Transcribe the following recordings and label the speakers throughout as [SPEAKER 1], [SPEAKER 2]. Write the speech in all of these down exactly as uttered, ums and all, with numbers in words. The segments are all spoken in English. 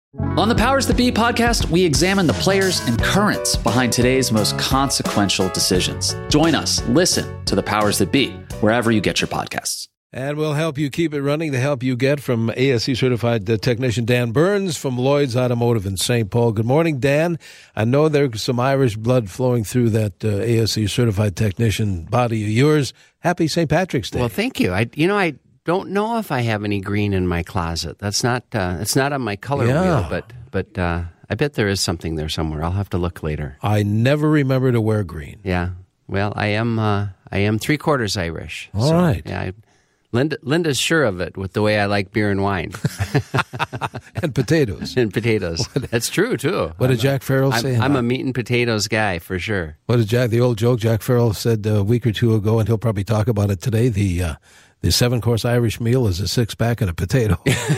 [SPEAKER 1] On the Powers That Be podcast, we examine the players and currents behind today's most consequential decisions. Join us. Listen to the Powers That Be wherever you get your podcasts.
[SPEAKER 2] And we'll help you keep it running. The help you get from A S E-certified uh, technician Dan Burns from Lloyd's Automotive in Saint Paul. Good morning, Dan. I know there's some Irish blood flowing through that uh, A S E-certified technician body of yours. Happy Saint Patrick's Day.
[SPEAKER 3] Well, thank you. I, you know, I don't know if I have any green in my closet. That's not. Uh, it's not on my color
[SPEAKER 2] Yeah.
[SPEAKER 3] wheel, but but uh, I bet there is something there somewhere. I'll have to look later.
[SPEAKER 2] I never remember to wear green.
[SPEAKER 3] Yeah. Well, I am. Uh, I am three quarters Irish.
[SPEAKER 2] All
[SPEAKER 3] so,
[SPEAKER 2] right.
[SPEAKER 3] Yeah. I, Linda, Linda's sure of it with the way I like beer and wine.
[SPEAKER 2] And potatoes.
[SPEAKER 3] And potatoes. That's true, too.
[SPEAKER 2] What did
[SPEAKER 3] I'm
[SPEAKER 2] Jack Farrell
[SPEAKER 3] I'm,
[SPEAKER 2] say?
[SPEAKER 3] I'm a meat and potatoes guy, for sure.
[SPEAKER 2] What did Jack, the old joke Jack Farrell said a week or two ago, and he'll probably talk about it today, the uh, the seven-course Irish meal is a six-pack and a potato.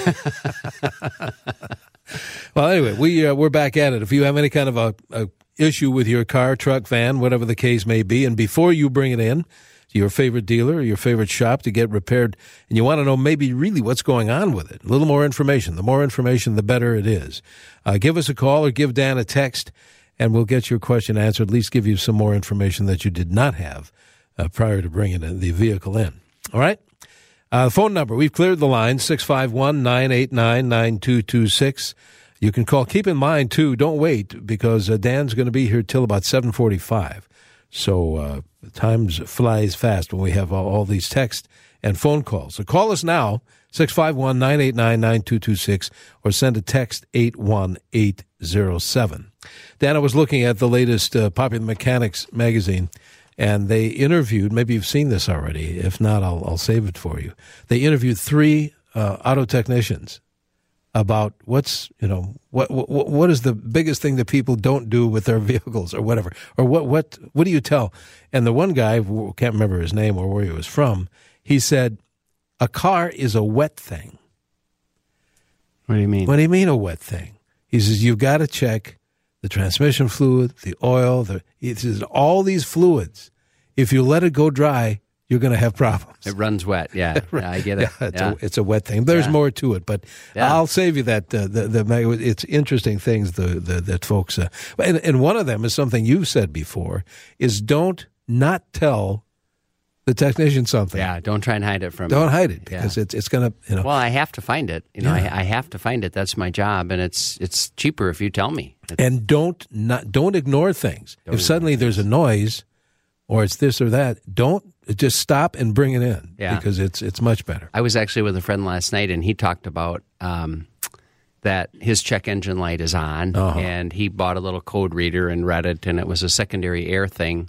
[SPEAKER 2] Well, anyway, we, uh, we're back at it. If you have any kind of a, a issue with your car, truck, van, whatever the case may be, and before you bring it in to your favorite dealer or your favorite shop to get repaired, and you want to know maybe really what's going on with it, a little more information. The more information, the better it is. Uh, give us a call or give Dan a text, and we'll get your question answered, at least give you some more information that you did not have uh, prior to bringing the vehicle in. All right? Uh, phone number, we've cleared the line, six five one, nine eight nine, nine two two six. You can call. Keep in mind, too, don't wait, because uh, Dan's going to be here till about seven forty-five. So uh, time flies fast when we have all, all these texts and phone calls. So call us now, six five one, nine eight nine, nine two two six, or send a text eight one eight zero seven. Dan, I was looking at the latest uh, Popular Mechanics magazine, and they interviewed, maybe you've seen this already. If not, I'll, I'll save it for you. They interviewed three uh, auto technicians about what's, you know, what, what what is the biggest thing that people don't do with their vehicles or whatever, or what what what do you tell? And the one guy, can't remember his name or where he was from, he said, a car is a wet thing.
[SPEAKER 3] What do you mean?
[SPEAKER 2] What do you mean a wet thing? He says, you've got to check the transmission fluid, the oil, the he says, all these fluids. If you let it go dry, you're going to have problems.
[SPEAKER 3] It runs wet, yeah.
[SPEAKER 2] Right.
[SPEAKER 3] Yeah, I get it.
[SPEAKER 2] Yeah, it's,
[SPEAKER 3] Yeah.
[SPEAKER 2] A, it's a wet thing. There's
[SPEAKER 3] Yeah.
[SPEAKER 2] more to it, but
[SPEAKER 3] Yeah.
[SPEAKER 2] I'll save you that. Uh, the, the it's interesting things the, the that folks. Uh, and, and one of them is something you've said before: is don't not tell the technician something.
[SPEAKER 3] Yeah, don't try and hide it from
[SPEAKER 2] Don't
[SPEAKER 3] me.
[SPEAKER 2] hide it because
[SPEAKER 3] Yeah.
[SPEAKER 2] it's it's going to you know.
[SPEAKER 3] Well, I have to find it. You know,
[SPEAKER 2] Yeah.
[SPEAKER 3] I, I have to find it. That's my job, and it's it's cheaper if you tell me. It's,
[SPEAKER 2] And don't not don't ignore things.
[SPEAKER 3] Don't
[SPEAKER 2] if suddenly there's a noise, or it's this or that, don't just stop and bring it in.
[SPEAKER 3] Yeah.
[SPEAKER 2] Because it's it's much better.
[SPEAKER 3] I was actually with a friend last night, and he talked about um, that his check engine light is on,
[SPEAKER 2] Uh-huh.
[SPEAKER 3] and he bought a little code reader and read it, and it was a secondary air thing,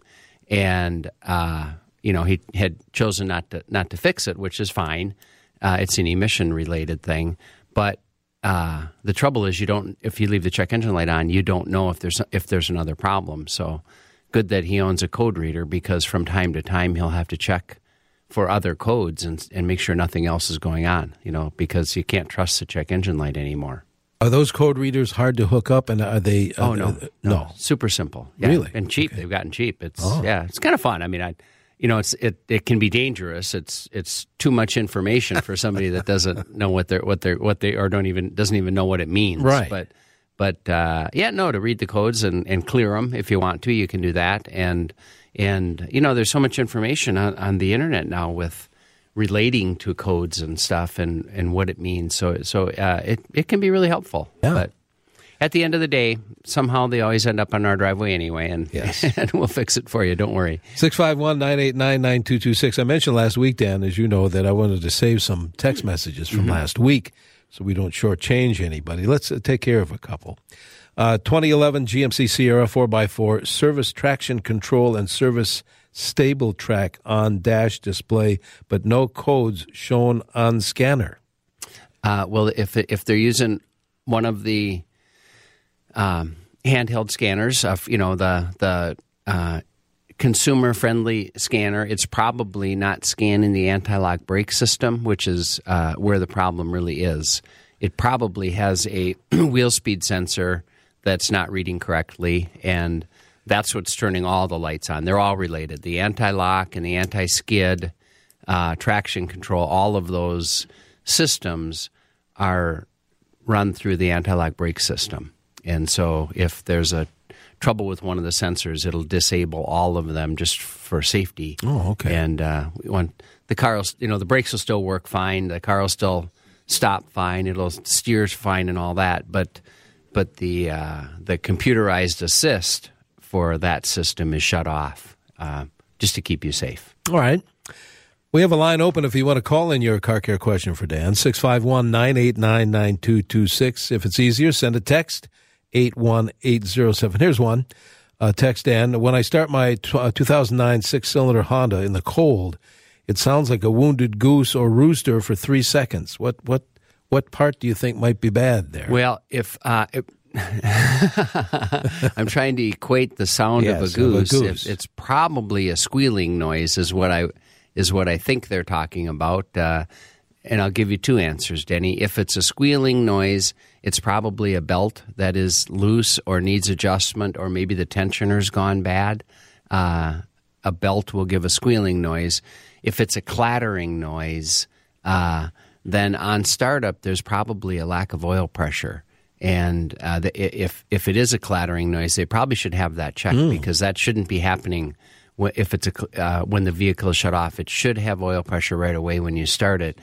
[SPEAKER 3] and uh, you know he had chosen not to not to fix it, which is fine. Uh, it's an emission related thing, but uh, the trouble is you don't. If you leave the check engine light on, you don't know if there's if there's another problem. So good that he owns a code reader, because from time to time he'll have to check for other codes and and make sure nothing else is going on, you know, because you can't trust the check engine light anymore.
[SPEAKER 2] Are those code readers hard to hook up, and are they? Uh,
[SPEAKER 3] Oh, no.
[SPEAKER 2] uh, no.
[SPEAKER 3] Super simple. Yeah.
[SPEAKER 2] Really?
[SPEAKER 3] And cheap.
[SPEAKER 2] Okay.
[SPEAKER 3] They've gotten cheap. It's
[SPEAKER 2] Oh.
[SPEAKER 3] yeah, it's kind of fun. I mean, I you know, it's it, it can be dangerous. It's it's too much information for somebody that doesn't know what they're what they're what they or don't even doesn't even know what it means.
[SPEAKER 2] Right.
[SPEAKER 3] But but uh, yeah, no, to read the codes and, and clear them if you want to, you can do that. And and you know, there's so much information on, on the internet now with relating to codes and stuff and, and what it means. So so uh, it it can be really helpful.
[SPEAKER 2] Yeah.
[SPEAKER 3] But at the end of the day, somehow they always end up on our driveway anyway, and,
[SPEAKER 2] Yes.
[SPEAKER 3] and we'll fix it for you. Don't worry.
[SPEAKER 2] six five one, nine eight nine, nine two two six. I mentioned last week, Dan, as you know, that I wanted to save some text messages from
[SPEAKER 3] Mm-hmm.
[SPEAKER 2] last week so we don't shortchange anybody. Let's uh, take care of a couple. Uh, twenty eleven G M C Sierra four by four, service traction control and service stable track on dash display, but no codes shown on scanner.
[SPEAKER 3] Uh, well, if if they're using one of the um, handheld scanners, of you know the the uh, consumer friendly scanner, it's probably not scanning the anti-lock brake system, which is uh, where the problem really is. It probably has a wheel speed sensor that's not reading correctly, and that's what's turning all the lights on. They're all related. The anti-lock and the anti-skid, uh, traction control, all of those systems are run through the anti-lock brake system. And so if there's a trouble with one of the sensors, it'll disable all of them just for safety.
[SPEAKER 2] Oh, okay.
[SPEAKER 3] And uh, when the car will, you know, the brakes will still work fine. The car will still stop fine. It'll steer fine and all that. But but the uh, the computerized assist for that system is shut off uh, just to keep you safe.
[SPEAKER 2] All right. We have a line open if you want to call in your car care question for Dan, six five one, nine eight nine, nine two two six. If it's easier, send a text, eight one eight zero seven. Here's one. Uh, text Dan, when I start my t- uh, two thousand nine six-cylinder Honda in the cold, it sounds like a wounded goose or rooster for three seconds. What what what part do you think might be bad there?
[SPEAKER 3] Well, if uh, it, I'm trying to equate the sound
[SPEAKER 2] yes,
[SPEAKER 3] of a goose,
[SPEAKER 2] of a goose.
[SPEAKER 3] If it's probably a squealing noise is what I is what I think they're talking about. Uh, and I'll give you two answers, Denny. If it's a squealing noise, it's probably a belt that is loose or needs adjustment, or maybe the tensioner's gone bad. Uh, a belt will give a squealing noise. If it's a clattering noise, uh, then on startup, there's probably a lack of oil pressure. And uh, the, if if it is a clattering noise, they probably should have that checked mm. because that shouldn't be happening if it's a, uh, when the vehicle is shut off. It should have oil pressure right away when you start it.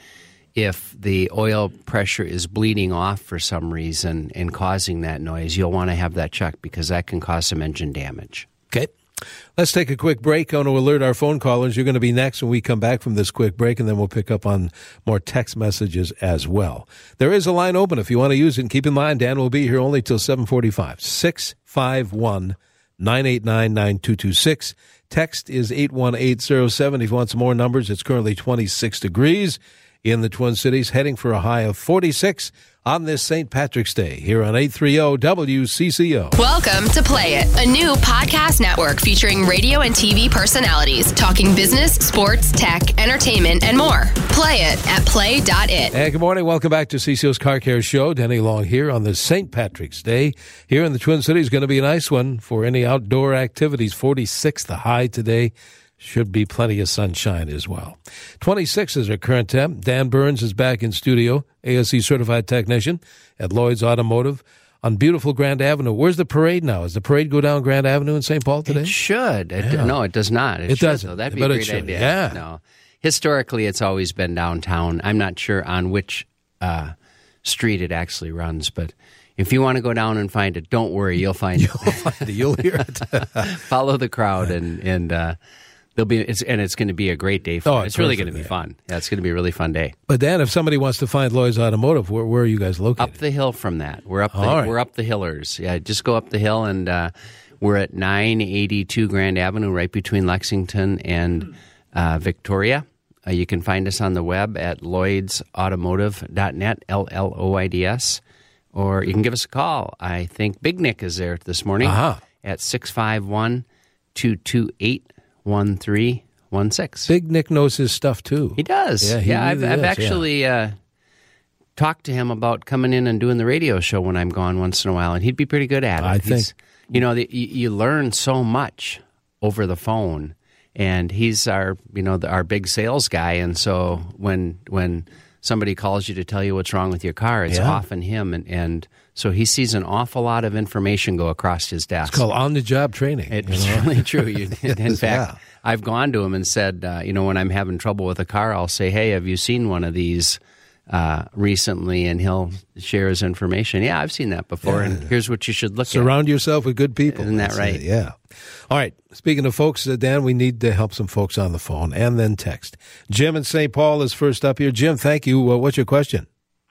[SPEAKER 3] If the oil pressure is bleeding off for some reason and causing that noise, you'll want to have that checked because that can cause some engine damage.
[SPEAKER 2] Okay. Let's take a quick break. I want to alert our phone callers. You're going to be next when we come back from this quick break, and then we'll pick up on more text messages as well. There is a line open if you want to use it. And keep in mind, Dan will be here only till seven forty-five. six five one, nine eight nine, nine two two six. Text is eight one eight zero seven. If you want some more numbers, it's currently twenty-six degrees in the Twin Cities, heading for a high of forty-six on this Saint Patrick's Day here on eight thirty W C C O.
[SPEAKER 4] Welcome to Play It, a new podcast network featuring radio and T V personalities talking business, sports, tech, entertainment, and more. Play it at play dot it.
[SPEAKER 2] And good morning. Welcome back to C C O's Car Care Show. Denny Long here on this Saint Patrick's Day. Here in the Twin Cities, going to be a nice one for any outdoor activities. forty-six the high today. Should be plenty of sunshine as well. twenty-six is our current temp. Dan Burns is back in studio, A S E certified technician at Lloyd's Automotive on beautiful Grand Avenue. Where's the parade now? Does the parade go down Grand Avenue in Saint Paul today?
[SPEAKER 3] It should. It,
[SPEAKER 2] yeah.
[SPEAKER 3] No, it does not. It,
[SPEAKER 2] it
[SPEAKER 3] should,
[SPEAKER 2] doesn't.
[SPEAKER 3] Though. That'd be
[SPEAKER 2] but
[SPEAKER 3] a great
[SPEAKER 2] it should.
[SPEAKER 3] idea.
[SPEAKER 2] Yeah.
[SPEAKER 3] No. Historically, it's always been downtown. I'm not sure on which uh, street it actually runs, but if you want to go down and find it, don't worry. You'll find
[SPEAKER 2] you'll
[SPEAKER 3] it.
[SPEAKER 2] Find it. You'll hear it.
[SPEAKER 3] Follow the crowd and and. Uh, There'll be, it's, and it's going to be a great day. For
[SPEAKER 2] oh,
[SPEAKER 3] it's, it's really going to be fun. Yeah, it's going to be a really fun day.
[SPEAKER 2] But Dan, if somebody wants to find Lloyd's Automotive, where, where are you guys located?
[SPEAKER 3] Up the hill from that. We're up. The,
[SPEAKER 2] right.
[SPEAKER 3] We're up the Hillers. Yeah, just go up the hill, and uh, we're at nine eighty-two Grand Avenue, right between Lexington and uh, Victoria. Uh, you can find us on the web at lloyds automotive dot net, L L O I D S, or you can give us a call. I think Big Nick is there this morning
[SPEAKER 2] uh-huh.
[SPEAKER 3] at six five one, two two eight, one three one six.
[SPEAKER 2] Big Nick knows his stuff too.
[SPEAKER 3] He does.
[SPEAKER 2] Yeah, he
[SPEAKER 3] yeah
[SPEAKER 2] really
[SPEAKER 3] I've, I've
[SPEAKER 2] does,
[SPEAKER 3] actually
[SPEAKER 2] yeah.
[SPEAKER 3] uh, talked to him about coming in and doing the radio show when I'm gone once in a while, and he'd be pretty good at it.
[SPEAKER 2] I
[SPEAKER 3] he's,
[SPEAKER 2] think.
[SPEAKER 3] You know, the, you, you learn so much over the phone, and he's our, you know, the, our big sales guy, and so when when somebody calls you to tell you what's wrong with your car, it's
[SPEAKER 2] yeah.
[SPEAKER 3] often him, and, and so he sees an awful lot of information go across his desk.
[SPEAKER 2] It's called on-the-job training.
[SPEAKER 3] It's
[SPEAKER 2] you know?
[SPEAKER 3] really true. You, in
[SPEAKER 2] is,
[SPEAKER 3] fact,
[SPEAKER 2] yeah.
[SPEAKER 3] I've gone to him and said, uh, you know, when I'm having trouble with a car, I'll say, hey, have you seen one of these uh, recently? And he'll share his information. Yeah, I've seen that before,
[SPEAKER 2] yeah.
[SPEAKER 3] and here's what you should look
[SPEAKER 2] Surround
[SPEAKER 3] at.
[SPEAKER 2] Surround yourself with good people.
[SPEAKER 3] Isn't that
[SPEAKER 2] That's
[SPEAKER 3] right?
[SPEAKER 2] It, yeah. All right. Speaking of folks, uh, Dan, we need to help some folks on the phone and then text. Jim in Saint Paul is first up here. Jim, thank you. Uh, what's your question?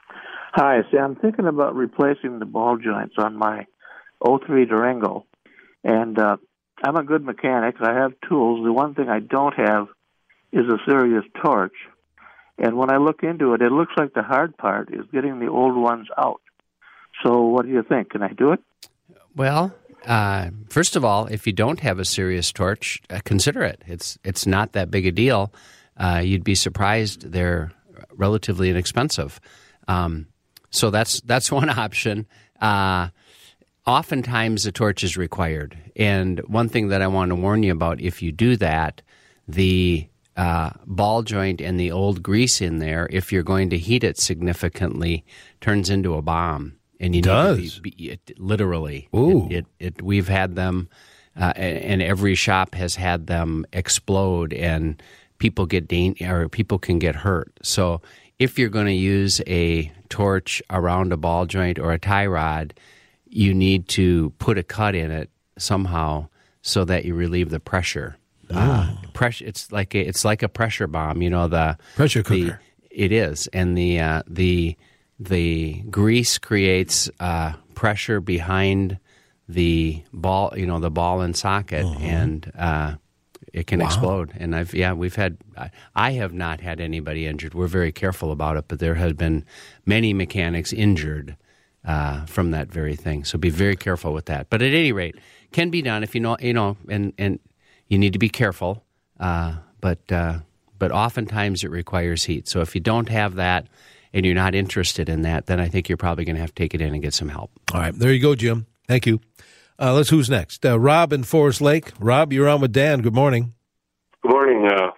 [SPEAKER 5] Hi, see, I'm thinking about replacing the ball joints on my oh three Durango, and uh, I'm a good mechanic. I have tools. The one thing I don't have is a serious torch, and when I look into it, it looks like the hard part is getting the old ones out. So what do you think? Can I do it?
[SPEAKER 3] Well, uh, first of all, if you don't have a serious torch, uh, consider it. It's it's not that big a deal. Uh, you'd be surprised they're relatively inexpensive. Um, So that's that's one option. Uh, oftentimes a torch is required. And one thing that I want to warn you about, if you do that, the uh, ball joint and the old grease in there, if you're going to heat it significantly, turns into a bomb. And you
[SPEAKER 2] Does.
[SPEAKER 3] need to be, be it, literally.
[SPEAKER 2] Ooh.
[SPEAKER 3] It, it, it, we've had them, uh, and every shop has had them explode, and people get dan- or people can get hurt. So if you're going to use a torch around a ball joint or a tie rod, you need to put a cut in it somehow so that you relieve the pressure.
[SPEAKER 2] Oh.
[SPEAKER 3] Uh, pressure. It's like a, it's like a pressure bomb. You know the
[SPEAKER 2] Pressure
[SPEAKER 3] the-
[SPEAKER 2] cooker.
[SPEAKER 3] it is, and the uh, the the grease creates uh, pressure behind the ball. You know the ball and socket,
[SPEAKER 2] Uh-huh.
[SPEAKER 3] and uh, it can explode. And I've yeah, we've had. I, I have not had anybody injured. We're very careful about it, but there have been many mechanics injured uh, from that very thing. So be very careful with that. But at any rate, can be done if you know you know, and and you need to be careful. Uh, but uh, but oftentimes it requires heat. So if you don't have that and you're not interested in that, then I think you're probably going to have to take it in and get some help.
[SPEAKER 2] All right, there you go, Jim. Thank you. Uh, let's. Who's next? Uh, Rob in Forest Lake. Rob, you're on with Dan. Good morning.
[SPEAKER 6] Good morning. Uh,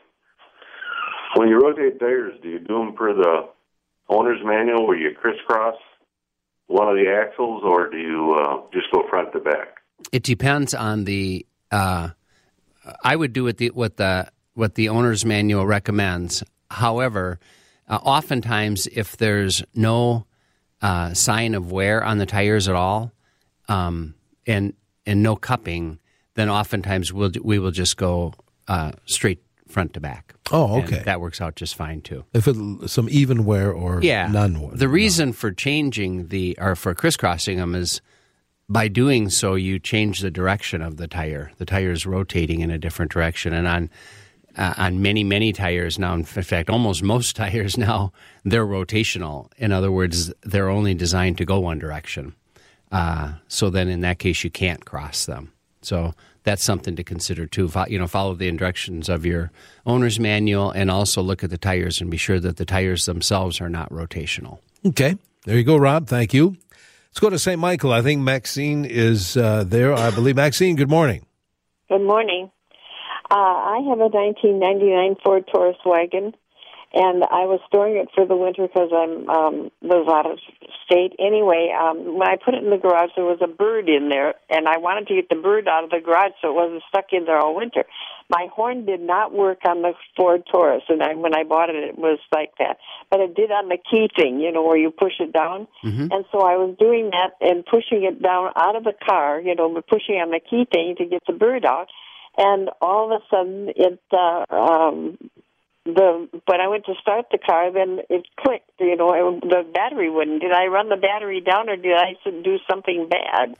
[SPEAKER 6] when you rotate tires, do you do them per the owner's manual where you crisscross one of the axles, or do you uh, just go front to back?
[SPEAKER 3] It depends on the. Uh, I would do it the, what the what the owner's manual recommends. However, uh, oftentimes if there's no uh, sign of wear on the tires at all, um, and and no cupping, then oftentimes we'll we will just go uh, straight front to back.
[SPEAKER 2] Oh,
[SPEAKER 3] And
[SPEAKER 2] okay.
[SPEAKER 3] that works out just fine too.
[SPEAKER 2] If it some even wear or
[SPEAKER 3] Yeah,
[SPEAKER 2] none wear.
[SPEAKER 3] the reason for changing the or for crisscrossing them is by doing so you change the direction of the tire. The tire is rotating in a different direction, and on uh, on many many tires now, in fact, almost most tires now, they're rotational. In other words, they're only designed to go one direction. Uh, so then, in that case, you can't cross them. So that's something to consider too. Fo- you know, follow the directions of your owner's manual, and also look at the tires and be sure that the tires themselves are not rotational.
[SPEAKER 2] Okay, there you go, Rob. Thank you. Let's go to Saint Michael. I think Maxine is uh, there. I believe Maxine. Good morning.
[SPEAKER 7] Good morning. Uh, I have a nineteen ninety-nine Ford Taurus wagon, and I was storing it for the winter because I'm um, was out of state. Anyway, um, when I put it in the garage, there was a bird in there, and I wanted to get the bird out of the garage so it wasn't stuck in there all winter. My horn did not work on the Ford Taurus, and I, when I bought it, it was like that. But it did on the key thing, you know, where you push it down. Mm-hmm. And so I was doing that and pushing it down out of the car, you know, pushing on the key thing to get the bird out. And all of a sudden, it uh, um, the when I went to start the car, then it clicked. You know, it, the battery wouldn't. Did I run the battery down, or did I do something bad?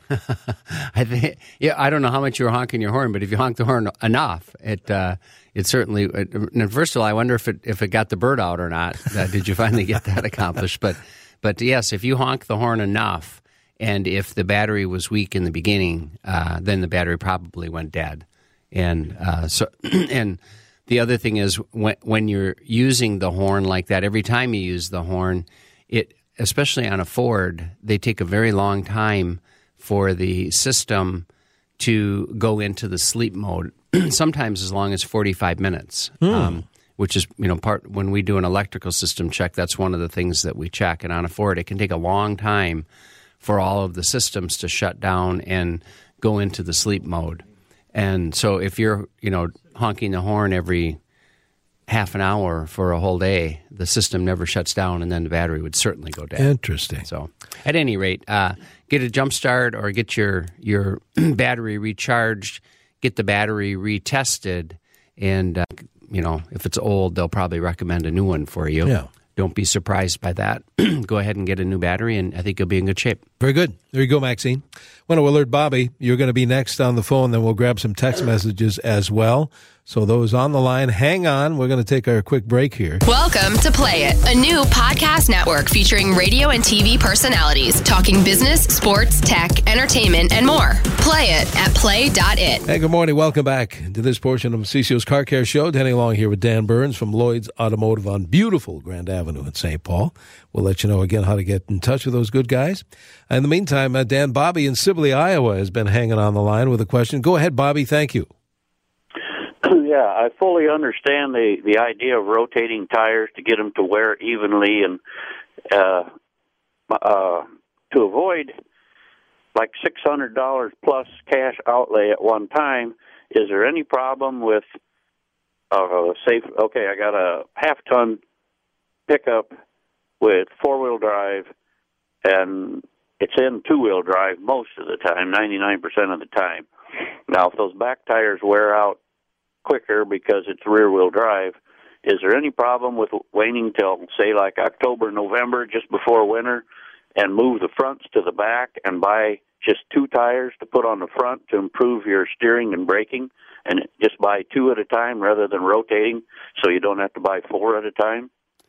[SPEAKER 3] I think, yeah, I don't know how much you were honking your horn, but if you honk the horn enough, it uh, it certainly. It, and first of all, I wonder if it if it got the bird out or not. Uh, did you finally get that accomplished? But but yes, if you honk the horn enough, and if the battery was weak in the beginning, uh, then the battery probably went dead. And uh, so and. The other thing is when when you're using the horn like that, every time you use the horn, it especially on a Ford, they take a very long time for the system to go into the sleep mode. Sometimes as long as forty-five minutes, mm. um, which is you know part when we do an electrical system check. That's one of the things that we check. And on a Ford, it can take a long time for all of the systems to shut down and go into the sleep mode. And so if you're, you know, honking the horn every half an hour for a whole day, the system never shuts down, and then the battery would certainly go dead.
[SPEAKER 2] Interesting.
[SPEAKER 3] So at any rate, uh, get a jump start or get your, your battery recharged, get the battery retested, and, uh, you know, if it's old, they'll probably recommend a new one for you.
[SPEAKER 2] Yeah.
[SPEAKER 3] Don't be surprised by that. Go ahead and get a new battery, and I think you'll be in good shape.
[SPEAKER 2] Very good. There you go, Maxine. Want to alert Bobby, you're going to be next on the phone, then we'll grab some text messages as well. So those on the line, hang on. We're going to take our quick break here.
[SPEAKER 4] Welcome to Play It, a new podcast network featuring radio and T V personalities talking business, sports, tech, entertainment, and more. Play it at play dot it.
[SPEAKER 2] Hey, good morning. Welcome back to this portion of C C O's Car Care Show. Danny along here with Dan Burns from Lloyd's Automotive on beautiful Grand Avenue in Saint Paul. We'll let you know again how to get in touch with those good guys. In the meantime, uh, Dan Bobby in Sibley, Iowa has been hanging on the line with a question. Go ahead, Bobby. Thank you.
[SPEAKER 8] yeah, I fully understand the, the idea of rotating tires to get them to wear evenly and uh, uh, to avoid like six hundred dollars plus cash outlay at one time. Is there any problem with, uh, say, okay, I got a half-ton pickup with four-wheel drive, and it's in two-wheel drive most of the time, ninety-nine percent of the time. Now, if those back tires wear out quicker because it's rear-wheel drive, is there any problem with waiting till, say, like October, November, just before winter, and move the fronts to the back and buy just two tires to put on the front to improve your steering and braking, and just buy two at a time rather than rotating so you don't have to buy four at a time?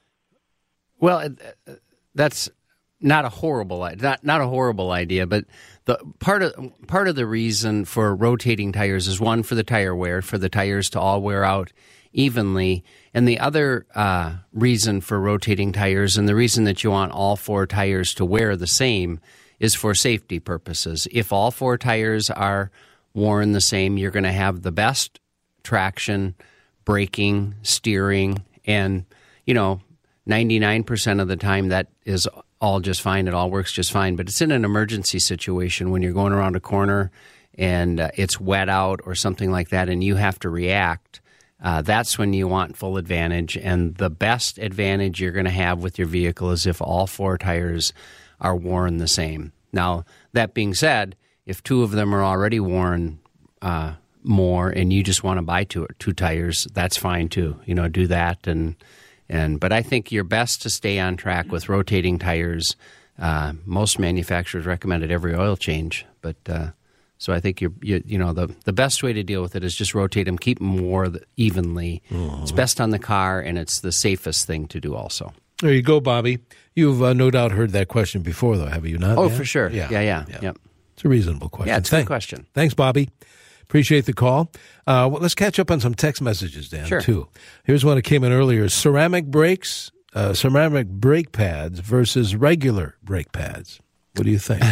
[SPEAKER 3] Well, that's not a horrible not not a horrible idea, but the part of part of the reason for rotating tires is, one, for the tire wear, for the tires to all wear out evenly, and the other uh, reason for rotating tires, and the reason that you want all four tires to wear the same, is for safety purposes. If all four tires are worn the same, you're going to have the best traction, braking, steering, and, you know, ninety-nine percent of the time that is all just fine. It all works just fine. But it's in an emergency situation when you're going around a corner and uh, it's wet out or something like that and you have to react. Uh, that's when you want full advantage. And the best advantage you're going to have with your vehicle is if all four tires are worn the same. Now, that being said, if two of them are already worn uh, more and you just want to buy two two tires, that's fine too. You know, do that. And and but I think you're best to stay on track with rotating tires. Uh, most manufacturers recommend it every oil change, but uh, so I think you're you, you know the the best way to deal with it is just rotate them, keep them more evenly. Mm-hmm. It's best on the car, and it's the safest thing to do also.
[SPEAKER 2] There you go, Bobby. You've uh, no doubt heard that question before, though, have you not?
[SPEAKER 3] Oh,
[SPEAKER 2] yeah?
[SPEAKER 3] for sure. Yeah, yeah, yeah.
[SPEAKER 2] yeah.
[SPEAKER 3] Yep.
[SPEAKER 2] It's a reasonable question.
[SPEAKER 3] Yeah, it's a
[SPEAKER 2] Thank,
[SPEAKER 3] good question.
[SPEAKER 2] Thanks, Bobby. Appreciate the call. Uh, well, let's catch up on some text messages, Dan,
[SPEAKER 3] sure.
[SPEAKER 2] too. Here's one that came in earlier. Ceramic brakes, uh, ceramic brake pads versus regular brake pads. What do you think?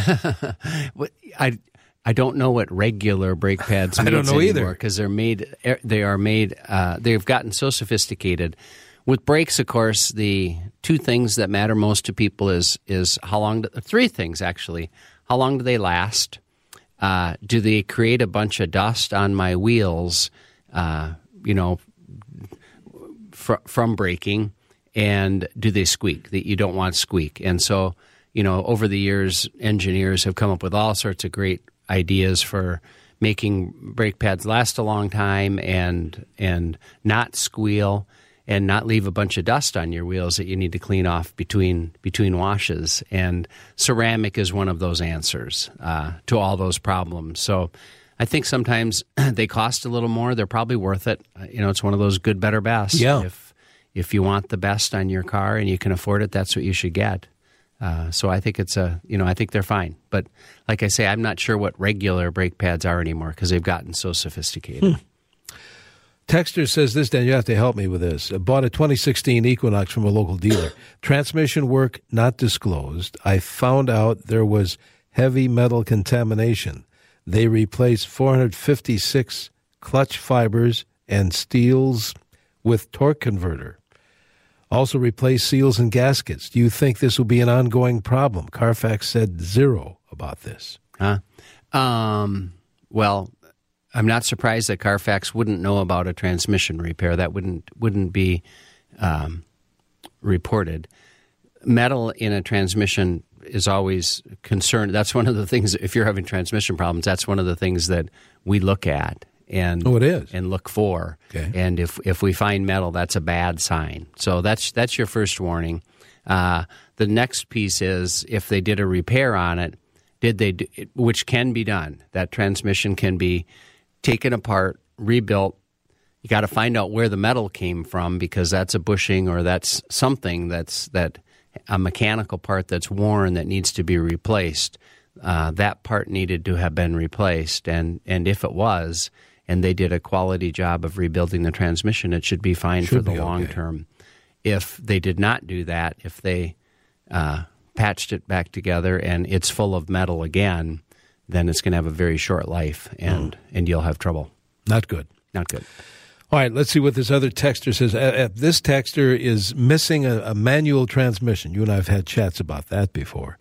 [SPEAKER 3] I I don't know what regular brake pads means
[SPEAKER 2] I don't know
[SPEAKER 3] anymore,
[SPEAKER 2] either,
[SPEAKER 3] because they're made. They are made. Uh, they've gotten so sophisticated. With brakes, of course, the two things that matter most to people is is how long. Do, three things actually. How long do they last? Uh, do they create a bunch of dust on my wheels? Uh, you know, fr- from braking, and do they squeak? That you don't want squeak. And so, you know, over the years, engineers have come up with all sorts of great ideas for making brake pads last a long time and and not squeal and not leave a bunch of dust on your wheels that you need to clean off between between washes. And ceramic is one of those answers uh, to all those problems. So I think sometimes they cost a little more. They're probably worth it. You know, it's one of those good, better, best.
[SPEAKER 2] Yeah.
[SPEAKER 3] If if you want the best on your car and you can afford it, that's what you should get. Uh, so I think it's a, you know, I think they're fine. But like I say, I'm not sure what regular brake pads are anymore because they've gotten so sophisticated.
[SPEAKER 2] Hmm. Texter says this, Dan, you have to help me with this. I bought a twenty sixteen Equinox from a local dealer. Transmission work not disclosed. I found out there was heavy metal contamination. They replaced four hundred fifty-six clutch fibers and steels with torque converter. Also replaced seals and gaskets. Do you think this will be an ongoing problem? Carfax said zero about this.
[SPEAKER 3] Huh? Um, well, I'm not surprised that Carfax wouldn't know about a transmission repair. That wouldn't wouldn't be um, reported. Metal in a transmission is always concerned. That's one of the things, if you're having transmission problems, that's one of the things that we look at and
[SPEAKER 2] oh, it is.
[SPEAKER 3] and look for.
[SPEAKER 2] Okay.
[SPEAKER 3] And if if we find metal, that's a bad sign. So that's that's your first warning. Uh, the next piece is if they did a repair on it, did they do, which can be done. That transmission can be taken apart, rebuilt. You got to find out where the metal came from because that's a bushing or that's something that's that a mechanical part that's worn that needs to be replaced. Uh, that part needed to have been replaced, and and if it was, and they did a quality job of rebuilding the transmission, it should be fine
[SPEAKER 2] should
[SPEAKER 3] for the
[SPEAKER 2] okay.
[SPEAKER 3] long term. If they did not do that, if they uh, patched it back together and it's full of metal again, then it's going to have a very short life, and, mm. and you'll have trouble.
[SPEAKER 2] Not good.
[SPEAKER 3] Not good.
[SPEAKER 2] All right, let's see what this other texter says. Uh, uh, this texter is missing a, a manual transmission. You and I have had chats about that before.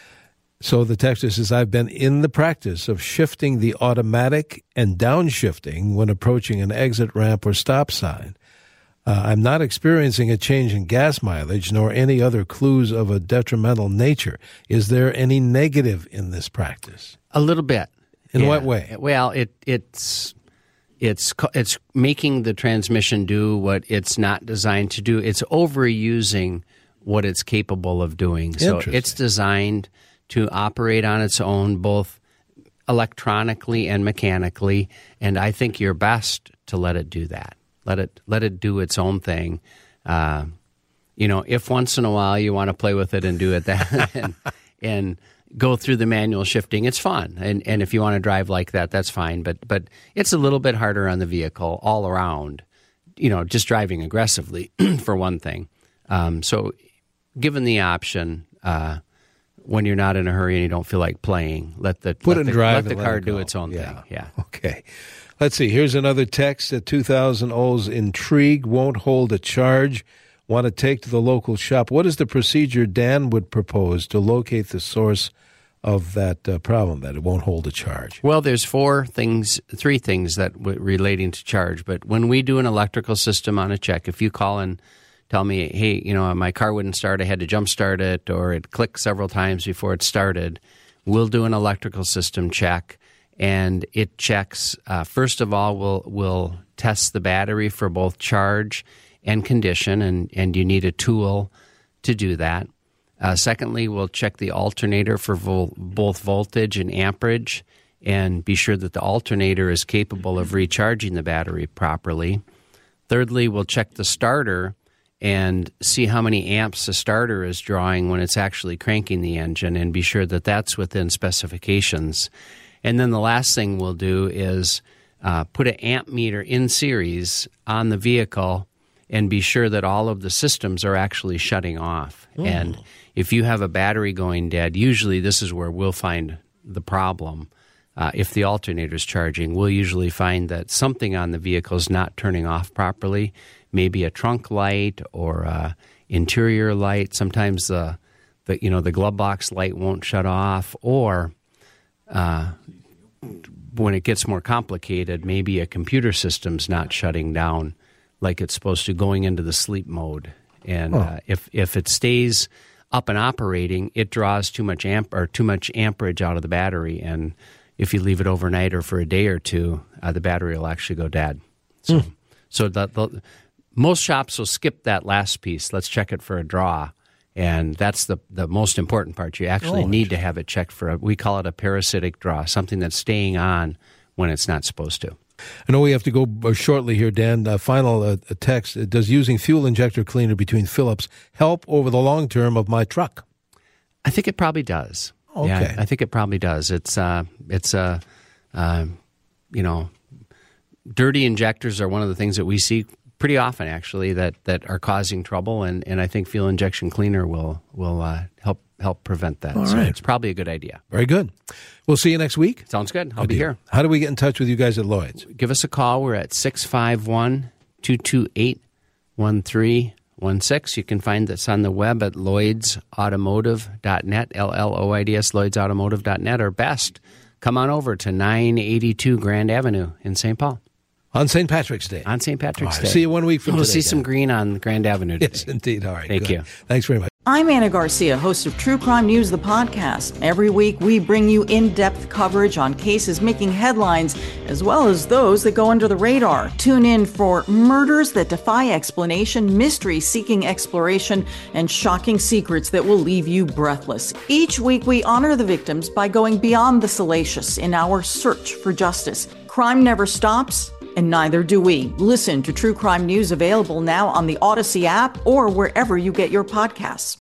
[SPEAKER 2] So the texter says, I've been in the practice of shifting the automatic and downshifting when approaching an exit ramp or stop sign. Uh, I'm not experiencing a change in gas mileage nor any other clues of a detrimental nature. Is there any negative in this practice?
[SPEAKER 3] A little bit.
[SPEAKER 2] In
[SPEAKER 3] yeah.
[SPEAKER 2] what way?
[SPEAKER 3] Well, it it's it's it's making the transmission do what it's not designed to do. It's overusing what it's capable of doing. So it's designed to operate on its own, both electronically and mechanically, and I think you're best to let it do that. Let it let it do its own thing. Uh, you know, if once in a while you want to play with it and do it that and, and go through the manual shifting, it's fun. And and if you want to drive like that, that's fine. But but it's a little bit harder on the vehicle all around. You know, just driving aggressively for one thing. Um, so, given the option. Uh, When you're not in a hurry and you don't feel like playing, let the
[SPEAKER 2] Put
[SPEAKER 3] let
[SPEAKER 2] it
[SPEAKER 3] the,
[SPEAKER 2] drive
[SPEAKER 3] let the
[SPEAKER 2] and
[SPEAKER 3] car
[SPEAKER 2] let it
[SPEAKER 3] do
[SPEAKER 2] go.
[SPEAKER 3] its own
[SPEAKER 2] Yeah.
[SPEAKER 3] thing. Yeah.
[SPEAKER 2] Okay. Let's see. Here's another text. At two thousand O's Intrigue won't hold a charge. Want to take to the local shop. What is the procedure Dan would propose to locate the source of that uh, problem, that it won't hold a charge?
[SPEAKER 3] Well, there's four things, three things that w- relating to charge. But when we do an electrical system on a check, if you call and tell me, hey, you know, my car wouldn't start, I had to jump start it, or it clicked several times before it started, we'll do an electrical system check, and it checks, uh, first of all, we'll, we'll test the battery for both charge and condition, and, and you need a tool to do that. Uh, secondly, we'll check the alternator for vol- both voltage and amperage, and be sure that the alternator is capable of recharging the battery properly. Thirdly, we'll check the starter and see how many amps the starter is drawing when it's actually cranking the engine, and be sure that that's within specifications. And then the last thing we'll do is uh, put an amp meter in series on the vehicle and be sure that all of the systems are actually shutting off. Oh. And if you have a battery going dead, usually this is where we'll find the problem. Uh, if the alternator is charging, we'll usually find that something on the vehicle is not turning off properly. Maybe a trunk light or a interior light. Sometimes the, the you know the glove box light won't shut off, or uh, when it gets more complicated, maybe a computer system's not shutting down like it's supposed to, going into the sleep mode. And oh. uh, if if it stays up and operating, it draws too much amp or too much amperage out of the battery, and if you leave it overnight or for a day or two, uh, the battery will actually go dead. So, mm. so the, the most shops will skip that last piece. Let's check it for a draw. And that's the, the most important part. You actually oh, need to have it checked for a, we call it a parasitic draw, something that's staying on when it's not supposed to.
[SPEAKER 2] I know we have to go shortly here, Dan. Uh, final uh, text. Does using fuel injector cleaner between Phillips help over the long term of my truck?
[SPEAKER 3] I think it probably does.
[SPEAKER 2] Okay.
[SPEAKER 3] Yeah, I think it probably does. It's, uh, it's uh, uh, you know, dirty injectors are one of the things that we see pretty often, actually, that, that are causing trouble, and, and I think fuel injection cleaner will will uh, help help prevent that.
[SPEAKER 2] All
[SPEAKER 3] so
[SPEAKER 2] right.
[SPEAKER 3] It's probably a good idea.
[SPEAKER 2] Very good. We'll see you next week.
[SPEAKER 3] Sounds good. I'll
[SPEAKER 2] Good
[SPEAKER 3] be
[SPEAKER 2] deal.
[SPEAKER 3] here.
[SPEAKER 2] How do we get in touch with you guys at Lloyd's?
[SPEAKER 3] Give us a call. We're at six five one, two two eight, one three one six. You can find us on the web at lloyds automotive dot net, L L O I D S, lloyds automotive dot net, or best, come on over to nine eighty-two Grand Avenue in Saint Paul.
[SPEAKER 2] On Saint Patrick's Day.
[SPEAKER 3] On Saint Patrick's
[SPEAKER 2] right.
[SPEAKER 3] Day.
[SPEAKER 2] See you one week from
[SPEAKER 3] we'll
[SPEAKER 2] today.
[SPEAKER 3] We'll see some
[SPEAKER 2] Dan.
[SPEAKER 3] green on Grand Avenue today.
[SPEAKER 2] Yes, indeed. All right.
[SPEAKER 3] Thank
[SPEAKER 2] good.
[SPEAKER 3] you.
[SPEAKER 2] Thanks very much.
[SPEAKER 9] I'm Anna Garcia, host of True Crime News, the podcast. Every week, we bring you in-depth coverage on cases making headlines, as well as those that go under the radar. Tune in for murders that defy explanation, mystery seeking exploration, and shocking secrets that will leave you breathless. Each week, we honor the victims by going beyond the salacious in our search for justice. Crime never stops, and neither do we. Listen to True Crime News, available now on the Odyssey app or wherever you get your podcasts.